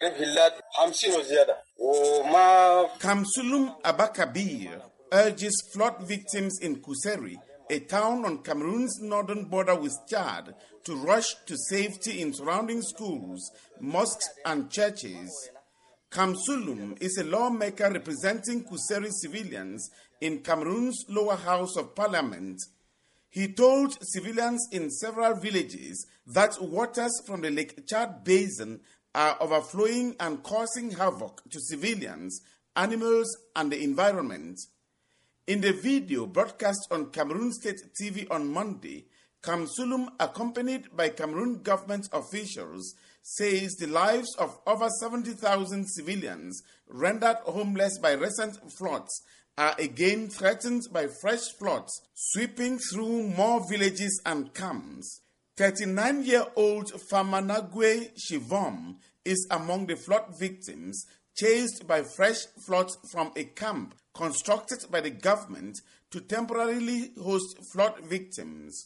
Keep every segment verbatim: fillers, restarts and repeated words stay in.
Kamsulum Abakabir urges flood victims in Kuseri, a town on Cameroon's northern border with Chad, to rush to safety in surrounding schools, mosques and churches. Kamsulum is a lawmaker representing Kuseri civilians in Cameroon's lower house of parliament. He told civilians in several villages that waters from the Lake Chad basin are overflowing and causing havoc to civilians, animals, and the environment. In the video broadcast on Cameroon State T V on Monday, Kamsulum, accompanied by Cameroon government officials, says the lives of over seventy thousand civilians rendered homeless by recent floods are again threatened by fresh floods sweeping through more villages and camps. thirty-nine-year-old Famanagwe Shivom is among the flood victims chased by fresh floods from a camp constructed by the government to temporarily host flood victims.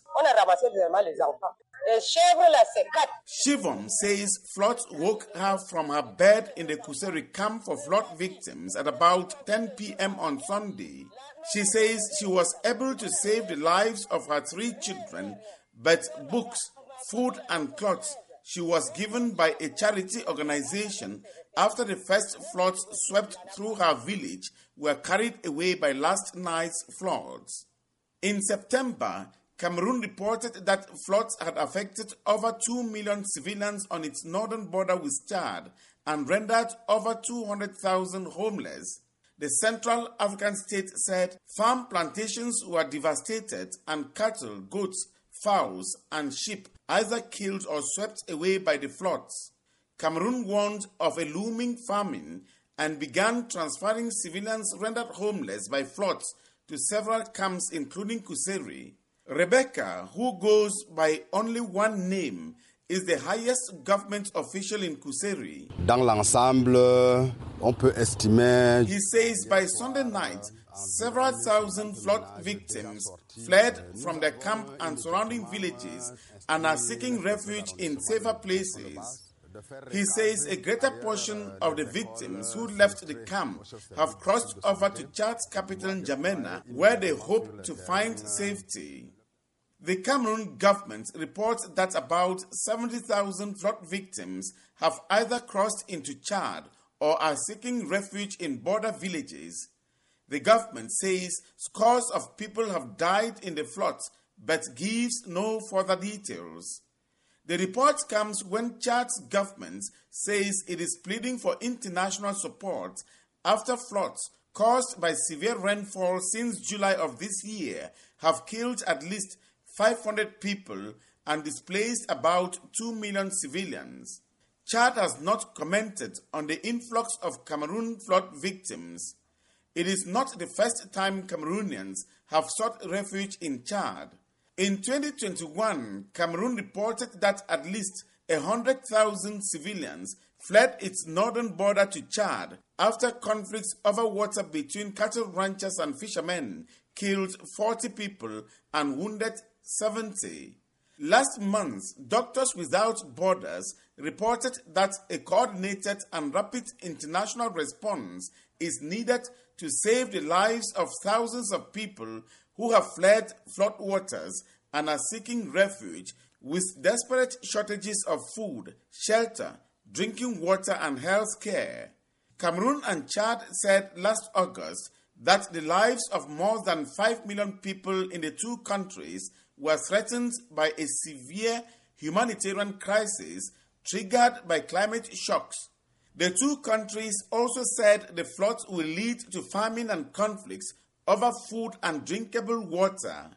Shivom says floods woke her from her bed in the Kuseri camp for flood victims at about ten p m on Sunday. She says she was able to save the lives of her three children, but books, food and clothes she was given by a charity organization after the first floods swept through her village were carried away by last night's floods. In September, Cameroon reported that floods had affected over two million civilians on its northern border with Chad and rendered over two hundred thousand homeless. The Central African state said farm plantations were devastated and cattle, goats, fowls, and sheep either killed or swept away by the floods. Cameroon warned of a looming famine and began transferring civilians rendered homeless by floods to several camps, including Kuseri. Rebecca, who goes by only one name, is the highest government official in Kuseri. Dans l'ensemble, on peut estimer. He says by Sunday night, several thousand flood victims fled from their camp and surrounding villages and are seeking refuge in safer places. He says a greater portion of the victims who left the camp have crossed over to Chad's capital N'Djamena, where they hope to find safety. The Cameroon government reports that about seventy thousand flood victims have either crossed into Chad or are seeking refuge in border villages. The government says scores of people have died in the floods, but gives no further details. The report comes when Chad's government says it is pleading for international support after floods caused by severe rainfall since July of this year have killed at least five hundred people and displaced about two million civilians. Chad has not commented on the influx of Cameroon flood victims. It is not the first time Cameroonians have sought refuge in Chad. In twenty twenty-one, Cameroon reported that at least one hundred thousand civilians fled its northern border to Chad after conflicts over water between cattle ranchers and fishermen killed forty people and wounded seventy. Last month, Doctors Without Borders reported that a coordinated and rapid international response is needed to save the lives of thousands of people who have fled floodwaters and are seeking refuge with desperate shortages of food, shelter, drinking water, and health care. Cameroon and Chad said last August that the lives of more than five million people in the two countries were threatened by a severe humanitarian crisis triggered by climate shocks. The two countries also said the floods will lead to famine and conflicts over food and drinkable water.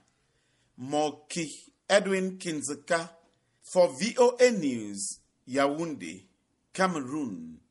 Moki Edwin Kinzeka for V O A News, Yaoundé, Cameroon.